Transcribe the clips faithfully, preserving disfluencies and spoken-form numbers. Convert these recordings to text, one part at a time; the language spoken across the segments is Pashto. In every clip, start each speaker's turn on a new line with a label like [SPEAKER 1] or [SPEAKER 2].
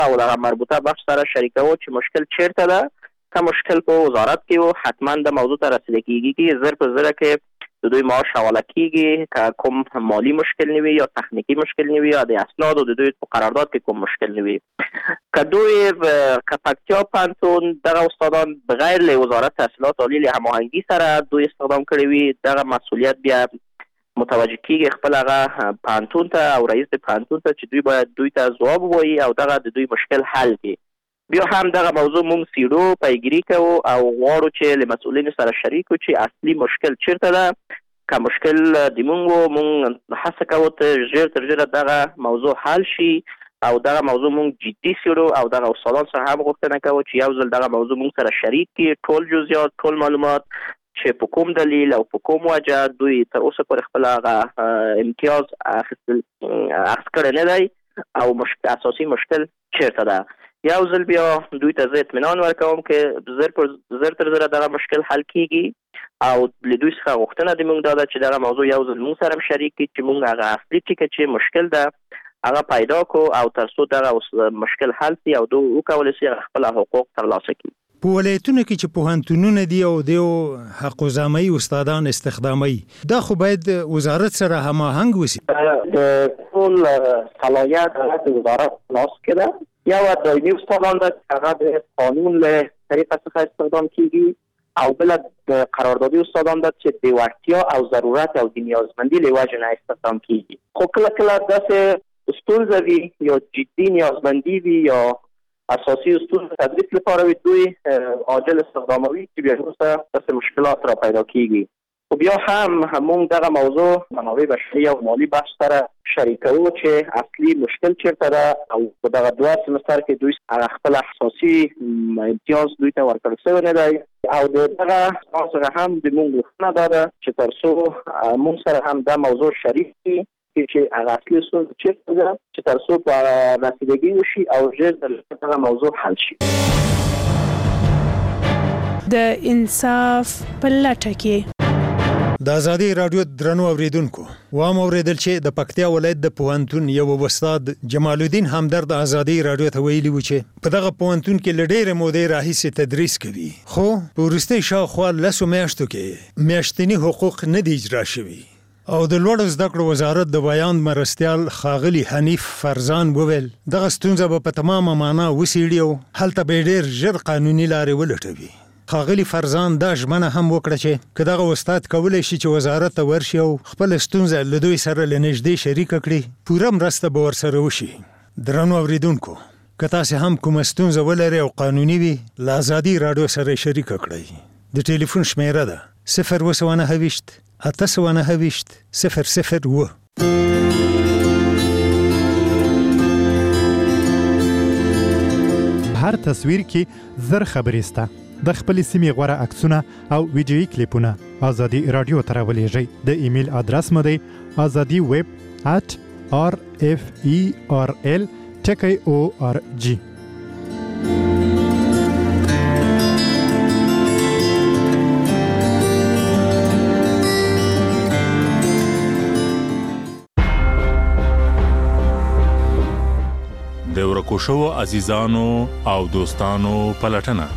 [SPEAKER 1] او د مربوطه بخش سره شریکو چې مشکل چیرته ده. که مشکل په وزارت کې وو حتما د موضوع ته رسیدل کیږي چې زر په زر کې د دوی معاش حواله کیږي. که کوم مالی مشکل نه وي یا تخنیکی مشکل نه وي یا د اسناد او د دوی په قرارداد کې کوم مشکل نه وي، که دوی که پکتیا پوهنتون دغه استادان بغیر له وزارت تحصیلات عالی له هماهنګي سره دوی استخدام کړي وي، دغه مسئولیت بیا متوجه کیږي خپل هغه پوهنتون ته او رئیس د پوهنتون ته چې دوی باید دوی ته ځواب ووایي او دغه د دوی مشکل حل کړي. بیا هم دغه موضوع مونږ سیډو پیګیری کوو او غواړو چې له مسؤلینو سره شریک وو چې اصلي مشکل چیرته ده. که مشکل د مونږ وو مونږ هڅه کوو ته ژر تر ژره دغه موضوع حل شي او دغه موضوع مونږ جدي سیډو او دغه استادان سره هم غوښتنه کوو چې یو ځل دغه موضوع مونږ سره شریک کړي، ټول جزئیات ټول معلومات چې په کوم دلیل او په کوم وجه دوی تر اوسه پورې خپل هغه امتیاز اخیستل اخیستل نه دی او مشکل اساسي مشکل چیرته ده. یو ځل بیا دوی ته زه اطمینان ورکوم چې زر پر زر تر زره دغه مشکل حل کیږي او له دوی څخه غوښتنه د موږ دا ده چې دغه موضوع یو ځل موږ سره شریک کړي چې موږ هغه اصلي ټکي چې مشکل ده هغه پیدا کو او تر څو دغه مشکل حل شي او دوی وکولای شي خپل حقوق ترلاسه کړي.
[SPEAKER 2] په ولایتونو کې چې پوهنتونونه دي او دیو حق زامي استادان استخدامي دا خو باید وزارت سره هماهنګ وسی.
[SPEAKER 1] د ټول صلاحیت د وزارت لاس کې ده. یو دایمي استادان ده هغه د قانون له طریقه څخه استخدام کیږي او بل د قراردادي استادان ده چې د وړتیا او ضرورت او د نیازمندي له وجې نه استخدام کیږي. خو کله کله داسې ستونزه وي یا جدي نیازمندي وي یا اساسي ستونزه تدریس لپاره وي دوی عاجل استخداموي چې بیا وروسته داسې مشکلات را پیدا کیږي. خو بیا هم همون دغه موضوع منابع بشري او مالی بخش سره شریکو چې اصلي مشکل چیرته ده او په دغه دوه سمستر کې دوی هغه خپل اساسي امتیاز دوی ته ورکړل شوی نه دی او دغه سره هم د موږ غوښتنه ده چې تر څو موږ سره هم دا موضوع شریک شي چې هغه اصلي ستونزه چیرته ده چې تر څو په رسیدګي وشي او ژر دغه موضوع حل شي.
[SPEAKER 3] د انصاف په لټه کې
[SPEAKER 2] د ازادي رادیو درنو اوریدونکو وام اوریدل چې د پکتیا ولایت د پوهنتون یو استاد جمال الدین همدرد ازادي رادیو ته ویلي و چې په دغه پوهنتون کې لډېر مودې راهیسې تدریس کوي خو په وروستي شاوخوا لسو میاشتو کې میاشتنی حقوق نه دی اجرا شوي او د لوړو زده کړو وزارت د بیان مرستیال ښاغلي حنیف فرزان وویل دغه ستونزه به په تمامه معنا وڅېړي او هلته به ډېر ژر قانوني لارې ولټوي. ښاغلي فرزان دا ژمنه هم وکړه چې که دغه استاد کولی شي چې وزارت ته ورشي او خپل ستونزه له دوی سره له نږدې شریکه کړي پوره مرسته به ورسره وشي. درنو اوریدونکو که تاسې هم کومه ستونزه ولرئ او قانوني وي له ازادي راډیو سره شریکه کړئ. د ټلیفون شمیره ده صفر اوه سوه نهه ویشت اته سوه نهه ویشت صفر صفر اوه.
[SPEAKER 4] هر تصویر کې زر خبرې سته. د خپل سیمې غوره عکسونه او ویډیویي کلیپونه ازادي رادیو ته راولېږئ. د ایمیل ادرس مو دی ازادي ویب ات آر اف ای آر ال ټکی او آر جی.
[SPEAKER 5] د ورکو شوو عزیزانو او دوستانو پلټنه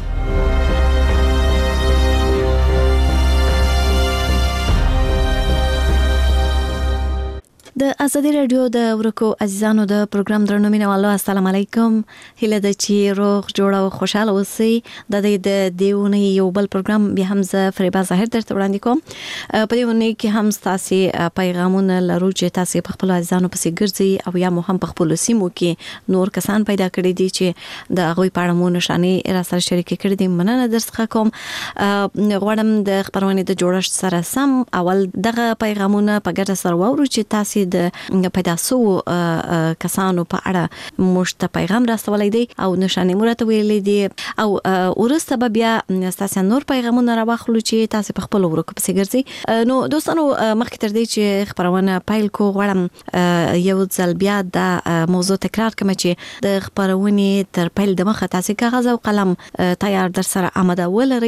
[SPEAKER 6] د ازادي رادیو د ورکو عزیزانو د پروګرام درنو مینوالو السلام علیکم. هیله ده چې روغ جوړ او خوشاله اوسئ. د دې د دیونه یو بل پروګرام بیا هم زه فریبا ظاهر درته وړاندې کوم. په دې ونه کې هم تاسو پیغامونه لرو چې تاسو په خپل عزیزانو پسې ګرځي او یا مو هم په خپل سیمو کې نور کسان پیدا کړی دي چې د هغوی په اړه مو نشانې را سره شریک کړي دي. مننه درڅخه کوم. غواړم د خبرونه د جوړښت سره سم اول دغه پیغامونه په ګډه سره واورو چې تاسو د پیدا سو کسانو په اړه مشته پیغام راستولای دي او نشانې مرته ویلې دي او ورسته بیا تاسو نور پیغامونه راوخلو چې تاسو په خپل ورکو پسې ګرځي. نو دوستانو مخکې تر دې چې خبرونه پایل کو غواړم یو ځل بیا د موضوع تکرار کوم چې د خبرونه تر پایل د مخه تاسو کاغذ او قلم تیار در سره آماده ولرئ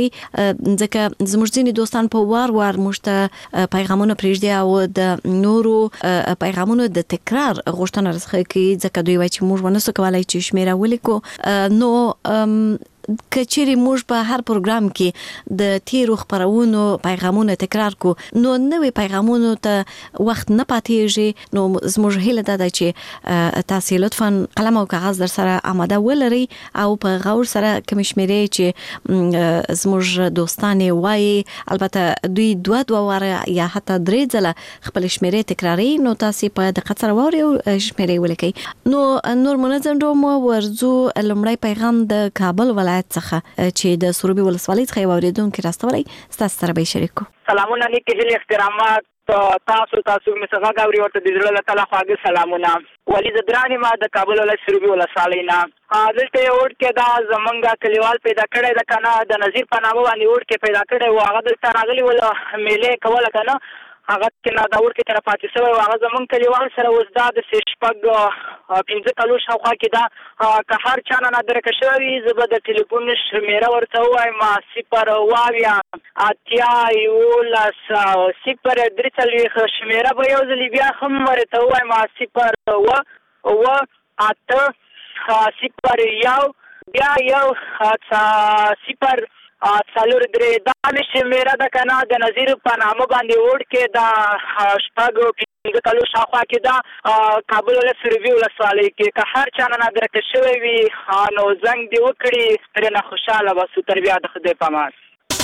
[SPEAKER 6] ځکه زموږ ځینې دوستان په وار وار مشته پیغامونه پرېږدي او د نورو د پیغامونو د تکرار غوښتنه راڅخه کوي ځکه دوی وایي چې موږ ونه سو کولای چې شمیره ولیکو. نو کچېری موږ په هر پروګرام کې د تیرو خبرونو پیغامونه تکرار کو نو نوې پیغامونو ته وخت نه پاتېږي. نو زموږ هیله ده چې تاسو لطفاً قلم او کاغذ در سره آماده ولرئ او په غور سره کوم شمیرې چې زموږ دوستانه وایي البته دوی دوه دوه واره یا حتی درې ځله خپل شمیرې تکراري نو تاسو په دقت سره ووري او شمیرې ولیکئ. نو نور منظم دوم ورزو لمړی پیغام د کابل ولایت څخه چې د سروبي ولسوالۍ څخه اوریدونکو راستولای تاسو سره به شریکو.
[SPEAKER 7] سلامونه نیک هیله احترامات تاسو تاسو می څنګه غوړي ورته د زړه له تعالی خواږه سلامونه. ولی زدرانی ما د کابل ولایت سروبي ولسوالۍ نه دلته وړ کې دا زمونږه کلیوال پیدا کړی د کنه د نظیر په نامه باندې وړ کې پیدا کړی و هغه دلته راغلی ول میله کوله کنه هغه کې نه دا وړ کې تر پاتې شوی و هغه زمونږ کلیوال سره وزدا د شپږ پنځه کلو شاوخوا کې دا که هر چا نه درک شوی زبر د ټلیفون شمیره ورته وایم صفر واویا اتیا یولس صفر درې څلوېښت شمیره به یو ځل بیا هم ورته وایم صفر و و اته صفر یو بیا یو صفر څلور درې دا شمیره د کنه د نظیر په نامه باندې وړ کې دا شپږ پنځه کلو شاوخوا کې دا کابل ولایت سروبي ولسوالۍ کې که هر چا نه درک شوی وي نو زنګ دې وکړي ترې نه خوشحاله به سو تر بیا د خدای په امان.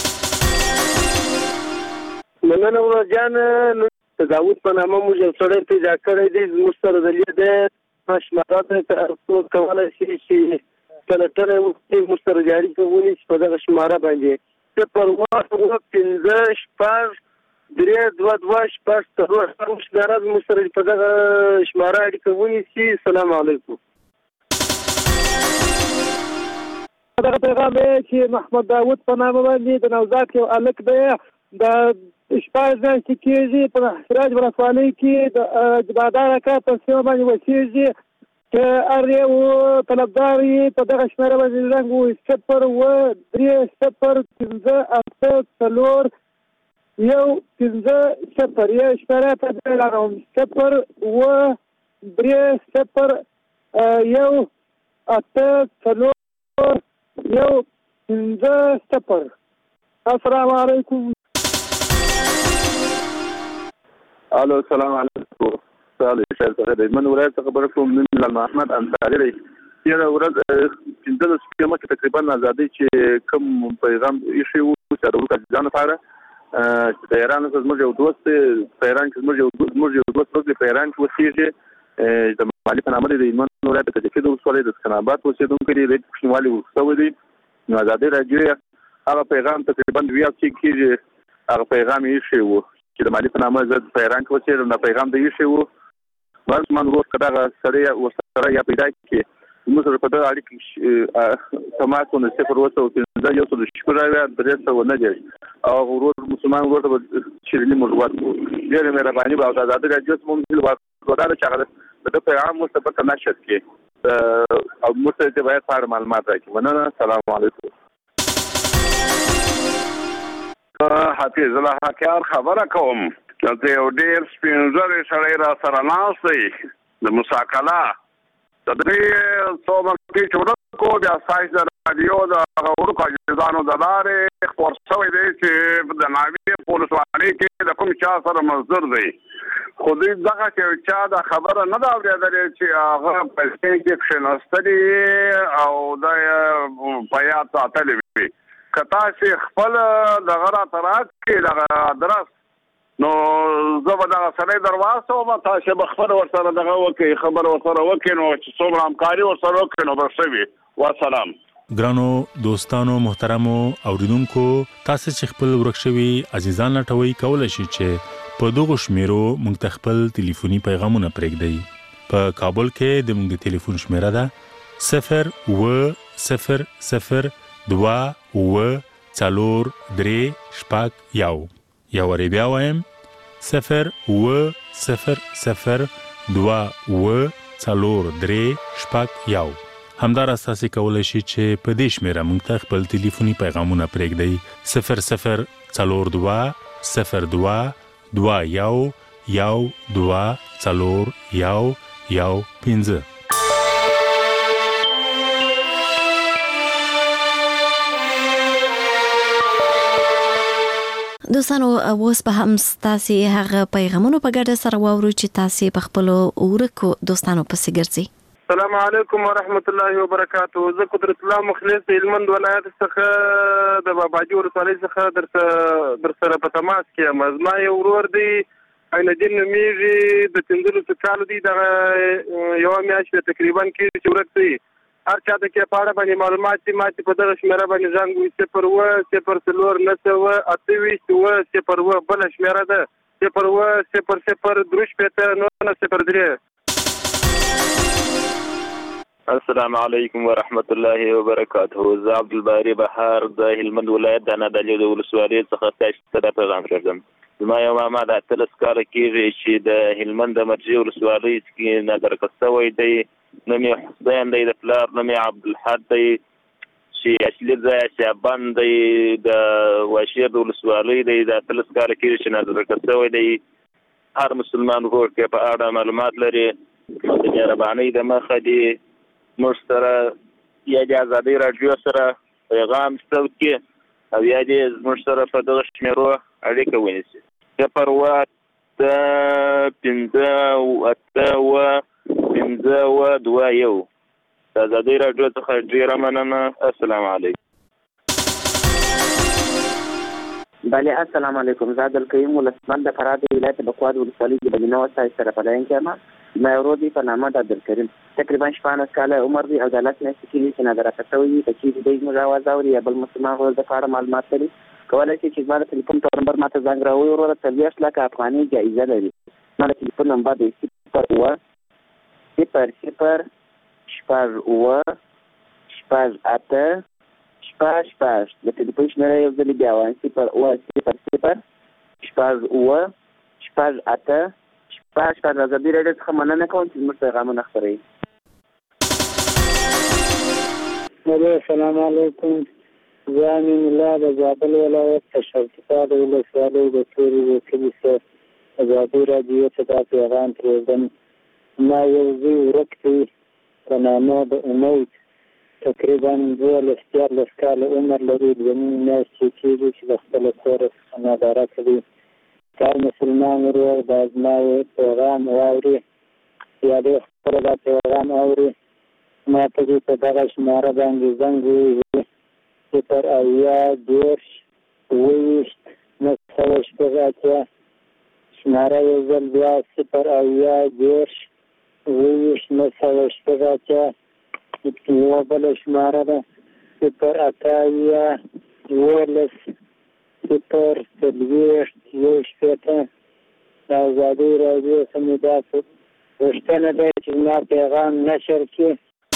[SPEAKER 8] مننه ورجان داود په نامه موږ یو سړی پیدا کړی دی زموږ سره د لیدې شمارات ته کولای شي چې کلتره موږ سره جاري کوي په دغه شماره باندې صفر اوه پنځه شپږ درې دوه دوه شپږ څلور شماره موږ سره په دغه شماره اړیکه ونیسي. السلام علیکم.
[SPEAKER 9] دغه پیغام چې محمد داود په نامه باندې د نوزاد یو الک دی د شپږ ځای چې کېږي په سراج ولسوالۍ کې د بادار کار په سیمه باندې وسیږي که ار یو طلبدار یې په دغه شمېره باندې رنګ وي صفر اوه درې صفر پنځه اته څلور یو پنځه صفر یو شمېره په دې لرم صفر اوه درې صفر یو اته څلور یو پنځه صفر. السلام علیکم.
[SPEAKER 10] الو السلام علیکم. صالح شهر د من ولایت څخه خبر کوم نن محمد انصاری دی. یره ورځ پنځه سپیمه کې تقریبا ازادي چې کوم پیغام یې شو چې د ورکه ځان لپاره چې ایران څخه زموږ یو دوست ایران کې زموږ یو زموږ یو دوست په ایران کې وسیږي د مالی په نامه د ایمان ولایت کې چې د وسولې د سکنابات اوسېدونکو دی د پښتونولي وسوي دی نو ازادي راځي هغه پیغام تقریبا دوی چې هغه پیغام یې شو چې د مالی په نامه زد په ایران کې وسیږي نو پیغام دی شو ورس من ورو کډه سره وسره یا پیدا کې موږ سره په دغه اړیکه تماس ونه صفر وسو چې یو څه شکر راوي درې څه نه دی او ورور مسلمان ورته چې موږ ورته ډېر مهرباني به او آزاد راځي موږ ورته چې د پیغام مستفاد نشد کې او موږ ته باید فار معلومات راکړي. مننه. السلام علیکم.
[SPEAKER 11] حافظ الله حکار خبره کوم چې یو ډېر سپینځري سړی را سره ناست دی د مساکله د دې څو مخکې چې ورکو بیا سایز د راډیو د هغو کاجزانو د لارې خپور شوی دی چې د ناوې په ولسوالۍ کې د کوم چا سره مصدر دی خو دوی دغه چې چا د خبره نه ده اورېدلې چې هغه په سپین کې کښېناستلي او د په یاد ساتلې وي که تاسې خپل دغه راته راکړي دغه ادرس نو زه به دغه سړی در واستوم تاسې به خبره ورسره دغه وکړئ خبره ورسره وکړئ نو چې څومره همکاري ورسره وکړئ نو به ښه وي. والسلام.
[SPEAKER 5] ګرانو دوستانو محترمو اوریدونکو تاسو چې خپل ورک شوي عزیزان لټوي کولای شئ چې په دغه شمیرو موږ ته خپل ټلیفوني پیغامونه پرېږدئ. په کابل کې د موږ د ټلیفون شمیره ده صفر اوه صفر صفر دوه اوه څلور درې شپږ یو یا وری بیا وایم صفر اوه صفر صفر دوه اوه څلور درې شپږ یو. همداراز تاسو کولی شئ چې په دې شمیره موږ ته خپل ټلیفوني پیغامونه پرېږدئ صفر صفر څلور دوه صفر دوه دوه یو یو دوه څلور یو یو پنځه.
[SPEAKER 6] دوستانو اوس به هم تاسو هغه پیغامونه په ګډه سره واورو چې تاسو په خپل ورکو دوستانو پسې ګرځي.
[SPEAKER 8] السلام علیکم ورحمت الله وبرکاته. زه قدرت الله مخلص د هلمند ولایت څخه د باباجي ولسوالۍ څخه درته در سره په تماس کې یم. زما یو ورور دی عین الدین نومیږي، د پنځلسو کالو دی، دغه یوه میاشت تقریبا کېږي چې ورک دی. هر چا د کې په اړه باندې معلومات دي، ما چې په دغه شمېره باندې زنګ وي صفر اوه صفر څلور نهه سوه اته ویشت اوه صفر اوه بله شمېره ده صفر اوه صفر صفر درې شپېته نهه صفر درې.
[SPEAKER 1] السلام علیکم ورحمت الله وبرکاته. زه عبدالباري بهار د هلمند ولایت د نادعلي د ولسوالۍ څخه تاسو ته دا پیغام راوړم. زما یو ماما د اتلس کاله کېږي چې د هلمند د مرجې ولسوالۍ کې نادرکه شوی دی. نوم یې حسین دی، د پلار نوم یې عبدالحد دی، چې اصلي ځای شعبان دی، د واشیر د ولسوالۍ دی. د اتلس کاله کېږي چې نادرکه شوی دی. هر مسلمان ورور کې په اړه معلومات لري، د مهربانۍ د مخه دی موږ سره یا د ازادۍ راډیو سره پیغام ستوکي او یا دې زموږ سره په دغه شمېرو اړیکه ونیسي. صفر اوه اته پنځه اته اوه پنځه اوه دوه یو. د ازادۍ راډیو څخه ډېره مننه. السلام علیکم.
[SPEAKER 12] بله السلام علیکم. زه عبدالکریم ولسمند د فراه د ولایت بکواد ولسوالۍ د بنینه وسایل سره په لاین کې یم. زما ورور دی په نامه د عبدالکریم، تقریبا شپاړس کاله عمر دی او د لس میاشتې کېږي چې نادرکه شوی وي. که چېرې دی زموږ اواز اوري یا بل مسلمان ورور د په اړه معلومات لري، کولی شي چې زما د تلیفون په نمبر ما ته زنګ راووایي. وروره څلوېښت لکه افغانۍ جایزه لري. زما د تلیفون نمبر دی صفر اوه صفر صفر شپږ اوه شپږ اته شپږ شپږ. د تلیفون شمېره یو ځلې بیا وایم صفر اوه صفر صفر شپږ اوه شپږ اته شپږ شپږ. د ازادۍ راډیو څخه مننه کوم چې زموږ پیغامونه خپروي.
[SPEAKER 9] السلام علیکم. زه امین الله د زابل ولایت د شرقیقا د ولسوالۍ د تورې د کلي څخه ازادۍ راډیو ته دا پیغام پرېږدم. ما یو زوی ورک دی په نامه د امید، تقریبا دولس دیارلس کاله عمر لري. دوه نیم میاشتې کېږي چې د خپله کوره څخه نادارکه دی. هر مسلمان ورور دا زما پیغام واوري یا دې خپله دا پیغام اوري، ما ته دې په دغه شماره باندې زنګ ووهي صفر اویا دېرش اوه ویشت نهه سوه شپږ اتیا. شماره یو ځل بیا صفر اویا دېرش اوه ویشت نهه سوه شپږ اتیا. یوه بله شماره ده صفر اته اویا اوولس صفر څلوېښت یو شپېته. د ازادۍ راډیو څخه مې دا غوښتنه ده چې زما پیغام نشر کړي.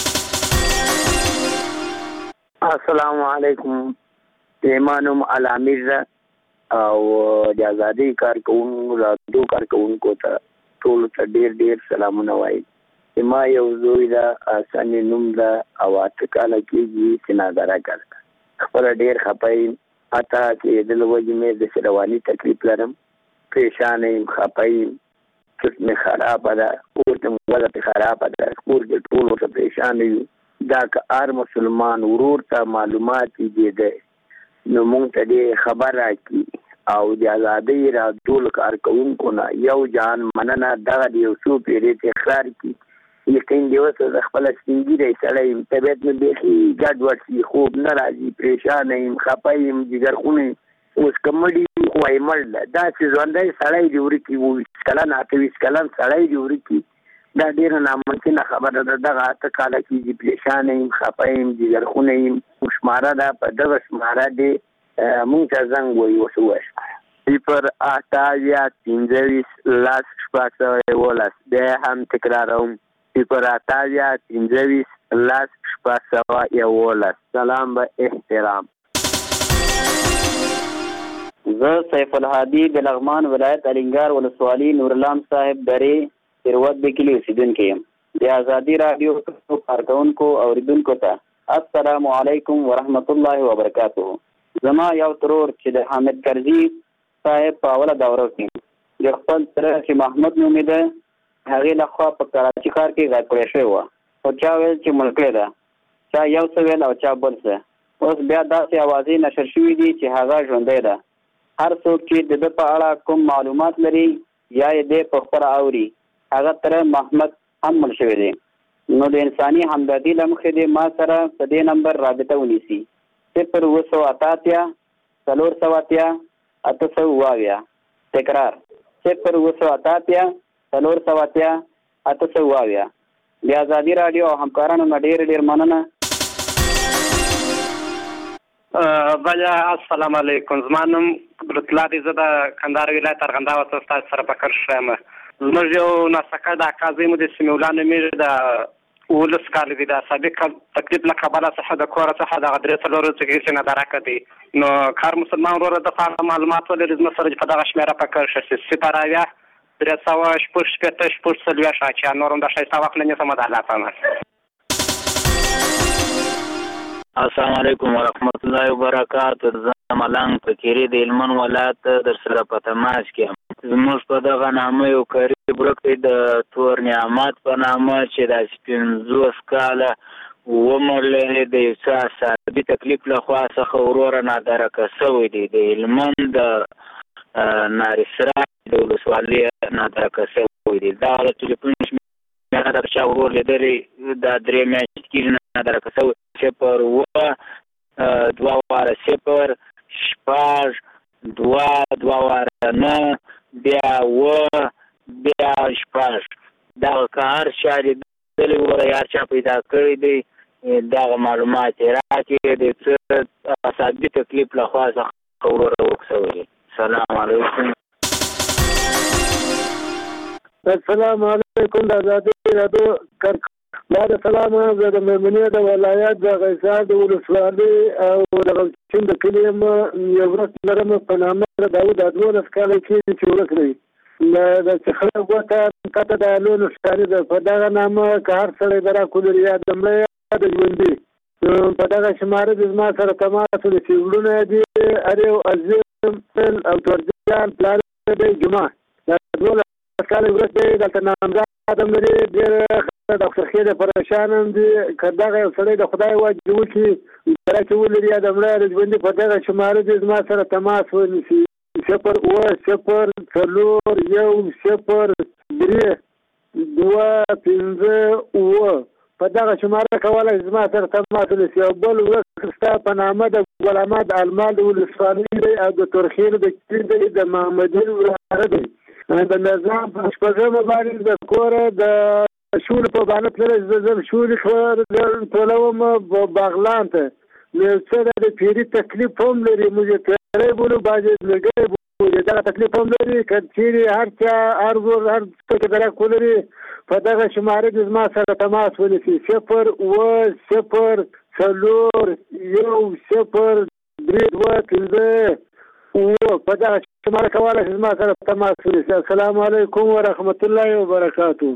[SPEAKER 12] السلام علیکم. زما نوم علامیر ده او د ازادۍ کارکوونکو راډیو کارکوونکو ته ټولو ته ډېر ډېر سلامونه وایم. زما یو زوی ده، حسن یې نوم ده او اته کاله کېږي چې نادارکه ده. خپله ډېر خفه یم، حتی چې د له وجې مې د رواني تکلیف لرم، پریشانه یم، خفه یم، چوټ مې خرابه ده، کور کې مې وضع پې خرابه ده، کور کې ټول ورته پریشانه یو. دا که هر مسلمان ورور ته معلومات کېدی نو موږ ته دې خبر راکړي او د ازادۍ راډیو له کارکوونکو نه یو جهان مننه. دغه د یو څو پیرې تکرار کړي. یقین دی اوس زه خپله سپین ږیری سړی یم، طبیعت مې بیخي ګډوډ شي، خوب نه راځي، پریشانه یم، خفه یم، جګرخونه یم. اوس که مړ ي خو وایي مړ ده، داسې ژوندی سړی دې ورکړي، اووه ویشت کلن اته ویشت کلن سړی دې ورکړي. دا ډېره ناممکنه خبره ده. دغه اته کاله کېږي، پریشانه یم، خفه یم، جګرخونه یم. شماره ده، په دغه شماره دې مونږ ته زنګ ووایي. اوس ووایه صفر اته اویا پنځه ویشت لس شپږ سوه یولس. بیا هم تکراروم صفر اته اویا پنځه ویشت لس شپږ سوه یولس. سلام به احترام.
[SPEAKER 13] زه سیف الهادي د لغمان ولایت الینګار ولسوالۍ نورالام صاحب درې ثروت د کلي اوسېدونکی یم. د ازادي راډیو کارکوونکو اورېدونکو ته السلام علیکم ورحمت الله وبرکاته. زما یو ترور چې د حامد کرزي صاحب په اوله دوره کې د د خپل تر چې محمد نومیده هغې لخوا په کراچي ښار کې غایب کړی شوی وه او چا ویل چې ملکړې ده، چا یو څه ویل او چا بل څه. اوس بیا داسې اوازې نشر شوي دي چې هغه ژوندی ده. هر څوک چې د ده په اړه کوم معلومات لري یا یې دی په خپله اوري، هغه تر محمد هم مړ شوی دی. نو د انساني همدردي له مخې دی ما سره په دې نمبر رابطه ونیسي: صفر اوه سوه اته اتیا څلور سوه اتیا اته سوه اوه اویا. تکرار: صفر اوه سوه اته اتیا څلور سوه اتیا اته سوه اوه اویا. د ازادي راډیو او همکارانو نه ډېر ډېر مننه.
[SPEAKER 14] بله السلام علیکم. زما نوم قدرتالله دی، زه د کندهار ولایت ارغنداو څخه ستاسو سره په کار یم. زموږ یو ناسکه د اکا زوی مو د سمیع الله نومېږي، د اوولس کاله دی. د سابق تکلیف له کبله څخه د کوره څخه دغه درې څلور ورځې کېږي نه درکه دی. نو کار مسلمان وروره د په معلومات ولري زما سره په دغه شمېره په کار شي صفر اویا درې سوه شپږ شپېته شپږ څلوېښت اتیا. نور هم د ښایسته وخت نه نیسم د الله په امان.
[SPEAKER 15] السلام علیکم ورحمت الله وبرکاتو. زه ملنګ فقیري د هلمند ولایت در سره په تماس کې یم. زموږ په دغه نامه یو قریب ورک دی د تور نعمت په نامه چې داسې پنځوس کاله عمر لري، د یو څه اعصابي تکلیف له خوا څخه وروره نادرکه شوی دی. د هلمند د نارسرا د ولسوالۍ نادرکه شوی دی. دغه ټلیفون شمېره د چا ورور لیدلی دا درې میاشتې کېږي نادرکه شوی. صفر اوه دوه واره صفر شپږ دوه دوه واره نه بیا اوه بیا شپږ. دغه که هر چا لیدلی وره یا هر چا پیدا کړی دی دغه معلومات یې راکړي. د څه اعصابي تکلیف له خوا څخه وروره ورک شوی دی. السلام علیکم.
[SPEAKER 9] السلام علیکم. د ازادي راډیو کار بعد سلام. زه د میمونې د ولایت د غیسار د ولسوالۍ او د غلچین د کلي یم. یو ورځ لرم په نامه داود دولس کاله کېږي چې ورک دی. د چخره ګوته کته د لون ښکاري ده. په دغه نامه که هر سړی د راکولر یا د مړی یا د ژوندي په دغه شماره د زما سره تماس د سیولونه دي. هر یو عظیم او تورجان پلار دی جمعه د دولس کاله ورک دی. دلته نامزاد هم لري. ډېر ډاکټر خیر پریشان هم دي. که دغه یو سړی د خدای واجب وکړي سره چې ولري یا د مړی یا د ژوندي په دغه شماره دې زما سره تماس ونیسي: صفر اوه صفر څلور یو صفر درې دوه پنځه اوه. په دغه شماره کولی زما سره تماس ونیسي. او بل ورځ ستا په نامه د ګل احمد المال د ولسوالۍ دی او د تورخیل د کلي دی د محمدین وراره دی. د نظام په شپږمه باندې د کوره د شولې په باندې تللی زه ځم شولې ټولوم باغلان ته. نو څه د پیري تکلیف هم لري. موږ پیری بولو بعضې ملګري بولي. دغه تکلیف هم لري. که چیرې هر چا هر ور هر څه کې درک ولري په دغه شماره کې زما سره تماس ونیسي: صفر اوه صفر څلور یو صفر درې دوه پنځه اوه. په دغه شماره کولی شي زما سره تماس ونیسي. السلام علیکم ورحمت الله وبرکاتو.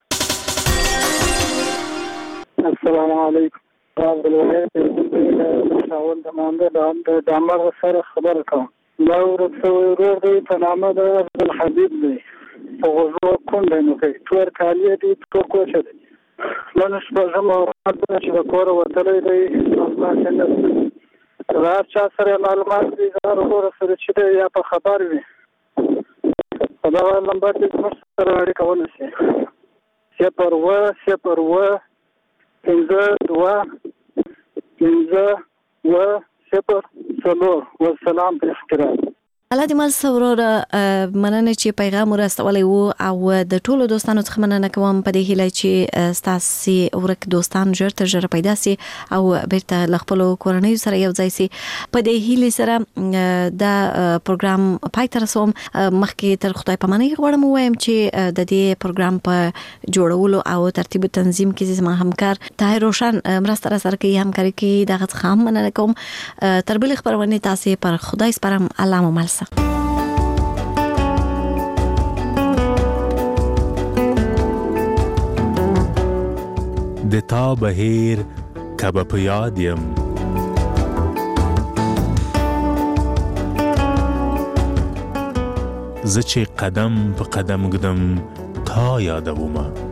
[SPEAKER 9] السلام علیکم. د ولایت شاول د مانده د عمر سره خبره کوم. دا ورک شوی ورور دی په نامه د عبدالحبیب دی. په غوږو کونډی نو کوي. تور کالي دي تور کوچه دی. نن شپږمه ورځ ده چې د کوره وتلی دی. د هر چا سره معلومات دي د هر ورور سره چې دی یا په خبر وي په دغه نمبر دې زموږ سره اړیکه ونیسي: صفر اوه صفر اوه پنځه دوه پنځه اوه صفر څلور. والسلام په احترام.
[SPEAKER 6] الله دې مال سورور مننه چې پیغام ورسولای وو او د ټولو دوستانو څخه مننه کوم په دې هیله چې ستاسو ورک دوستان ژر تر ژره پیدا سي او بیرته خپل کورنۍ سره یو ځای سي. په دې هیله سره دا پروګرام پای ته رسوم. مخکې تر خدای پامانۍ غواړم وایم چې د دې پروګرام په جوړولو او ترتیب تنظیم کې زما همکار طاهر روشن مرسته سره کوي همکاري کوي. دغه څخه هم مننه کوم. تر بل خبرونه تاسو پر خدای سپارم. الله مو مل.
[SPEAKER 5] د تا بهیر کبه په یاد یم. زه چې قدم په قدم ګدم تا یادومه